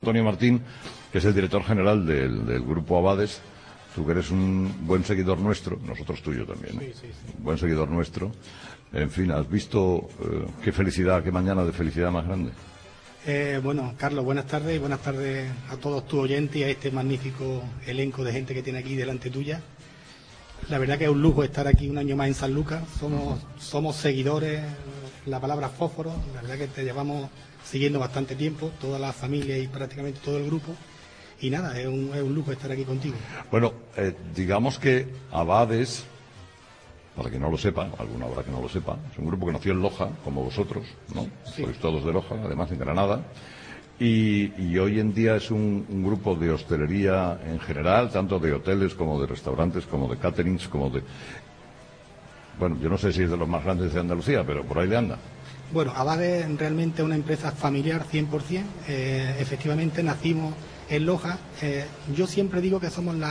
Antonio Martín, que es el director general del Grupo Abades. Tú que eres un buen seguidor nuestro, nosotros tuyo también, ¿no? Sí. Buen seguidor nuestro. En fin, ¿has visto qué felicidad, qué mañana de felicidad más grande? Bueno, Carlos, buenas tardes y buenas tardes a todos tus oyentes y a este magnífico elenco de gente que tiene aquí delante tuya. La verdad que es un lujo estar aquí un año más en Sanlúcar. Somos seguidores, la palabra fósforo, la verdad que te llevamos siguiendo bastante tiempo, toda la familia y prácticamente todo el grupo. Y nada, es un lujo estar aquí contigo. Bueno, digamos que Abades, para que no lo sepa, alguna habrá que no lo sepa, es un grupo que nació en Loja, como vosotros, ¿no? Sí. Sois todos de Loja, además en Granada. Y hoy en día es un grupo de hostelería en general, tanto de hoteles como de restaurantes, como de caterings, como de... Bueno, yo no sé si es de los más grandes de Andalucía, pero por ahí le anda. Bueno, Abades realmente es una empresa familiar 100%. Efectivamente nacimos en Loja. Yo siempre digo que somos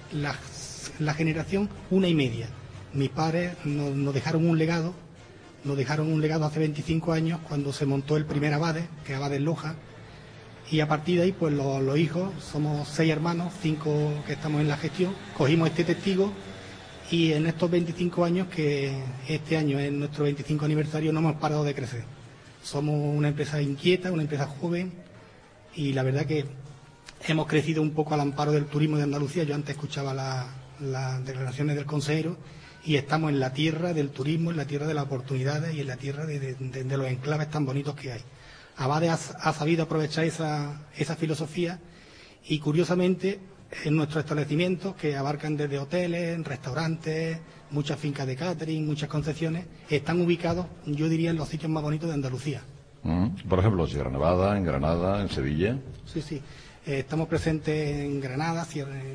la generación 1 y media. Mis padres nos dejaron un legado. Nos dejaron un legado hace 25 años cuando se montó el primer Abades, que es Abades Loja. Y a partir de ahí, pues los hijos, somos 6 hermanos, 5 que estamos en la gestión, cogimos este testigo y en estos 25 años, que este año es nuestro 25 aniversario, no hemos parado de crecer. Somos una empresa inquieta, una empresa joven y la verdad que hemos crecido un poco al amparo del turismo de Andalucía. Yo antes escuchaba las declaraciones del consejero y estamos en la tierra del turismo, en la tierra de las oportunidades y en la tierra de los enclaves tan bonitos que hay. Abades ha sabido aprovechar esa filosofía y curiosamente en nuestros establecimientos, que abarcan desde hoteles, restaurantes, muchas fincas de catering, muchas concesiones, están ubicados, yo diría, en los sitios más bonitos de Andalucía. Por ejemplo, Sierra Nevada, en Granada, en Sevilla. Sí. Estamos presentes en Granada,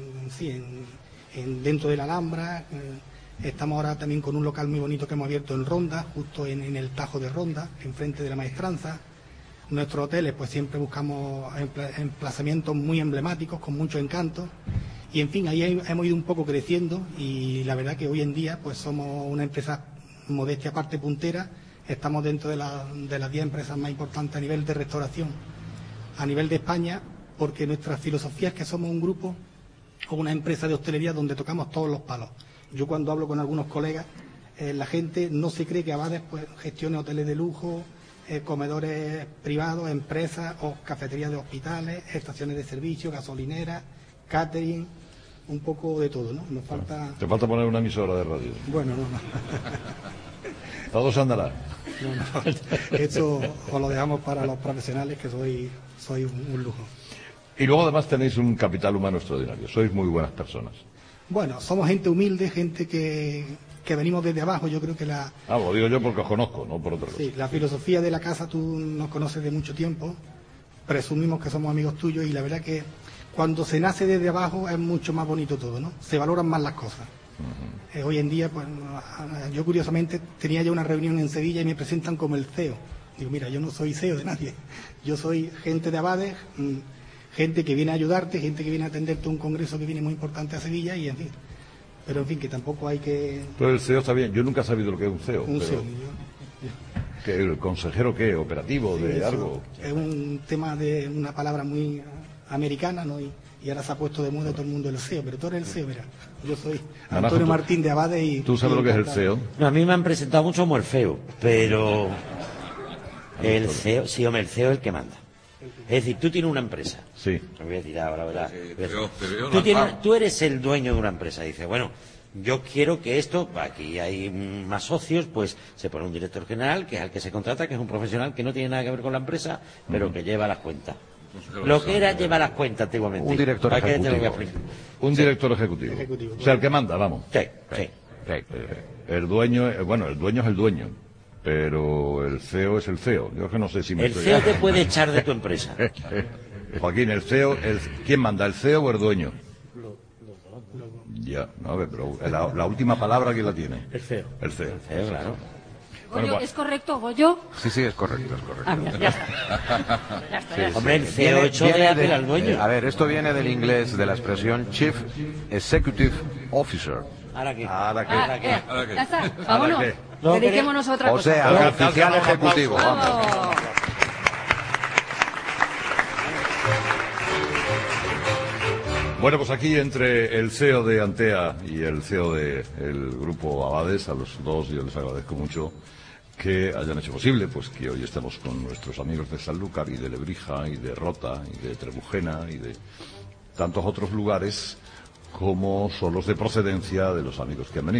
dentro de la Alhambra. Estamos ahora también con un local muy bonito que hemos abierto en Ronda, justo en el Tajo de Ronda, enfrente de la Maestranza. Nuestros hoteles, pues siempre buscamos emplazamientos muy emblemáticos, con mucho encanto. Y en fin, ahí hemos ido un poco creciendo y la verdad que hoy en día pues somos una empresa, modestia aparte, puntera. Estamos dentro de las 10 empresas más importantes a nivel de restauración, a nivel de España, porque nuestra filosofía es que somos un grupo o una empresa de hostelería donde tocamos todos los palos. Yo cuando hablo con algunos colegas, la gente no se cree que Abades pues gestione hoteles de lujo, comedores privados, empresas o cafeterías de hospitales, estaciones de servicio, gasolineras, catering, un poco de todo, ¿no? Nos falta... Te falta poner una emisora de radio. Bueno, no. Todo se andará. No. Esto os lo dejamos para los profesionales, que soy un lujo. Y luego además tenéis un capital humano extraordinario. Sois muy buenas personas. Bueno, somos gente humilde, gente que venimos desde abajo. Yo creo que lo digo yo porque os conozco, no por otra cosa. Sí, la filosofía de la casa tú nos conoces de mucho tiempo, presumimos que somos amigos tuyos y la verdad que cuando se nace desde abajo es mucho más bonito todo, ¿no? Se valoran más las cosas. Hoy en día, pues yo curiosamente tenía ya una reunión en Sevilla y me presentan como el CEO. Digo, mira, yo no soy CEO de nadie, yo soy gente de Abades, gente que viene a ayudarte, gente que viene a atenderte a un congreso que viene muy importante a Sevilla y en fin. Pero en fin, que tampoco hay que... Pero el CEO está bien. Yo nunca he sabido lo que es un CEO. CEO. ¿Que el consejero qué? ¿Operativo de algo? Es un tema de una palabra muy americana, ¿no? Y ahora se ha puesto de moda todo el mundo el CEO. Pero tú eres el CEO, mira. Yo soy Antonio Martín de Abades y... ¿Tú sabes lo que es el CEO? No, a mí me han presentado mucho como el feo, pero... El CEO, sí, hombre, el CEO es el que manda. Es decir, tú tienes una empresa. Sí. Me voy a tirar ahora, ¿verdad? Pero tú eres el dueño de una empresa. Dices, bueno, yo quiero que esto, aquí hay más socios, pues se pone un director general, que es el que se contrata, que es un profesional que no tiene nada que ver con la empresa, pero que lleva las cuentas. Lo que era llevar las cuentas antiguamente. Un director ejecutivo. Un director ejecutivo. O sea, el que manda, vamos. Sí. El dueño, el dueño es el dueño. Pero el CEO es el CEO. Yo que no sé si me El CEO te puede echar de tu empresa. Joaquín, el CEO, ¿quién manda, el CEO o el dueño? Ya, no, a ver, pero la última palabra, ¿quién la tiene? El CEO. El CEO. El CEO, claro. Goyo, ¿es correcto, Goyo? Sí, es correcto. Ah, mira, ya está. Hombre, el CEO echó de Apple al dueño. A ver, esto viene del inglés, de la expresión Chief Executive Officer. ¿Ahora qué? Ya está, vámonos. Dediquémonos a otra cosa. O sea, al oficial ejecutivo. Vamos. Bueno, pues aquí entre el CEO de Antea y el CEO del grupo Abades, a los dos yo les agradezco mucho que hayan hecho posible pues que hoy estemos con nuestros amigos de Sanlúcar y de Lebrija y de Rota y de Trebujena y de tantos otros lugares como son los de procedencia de los amigos que han venido.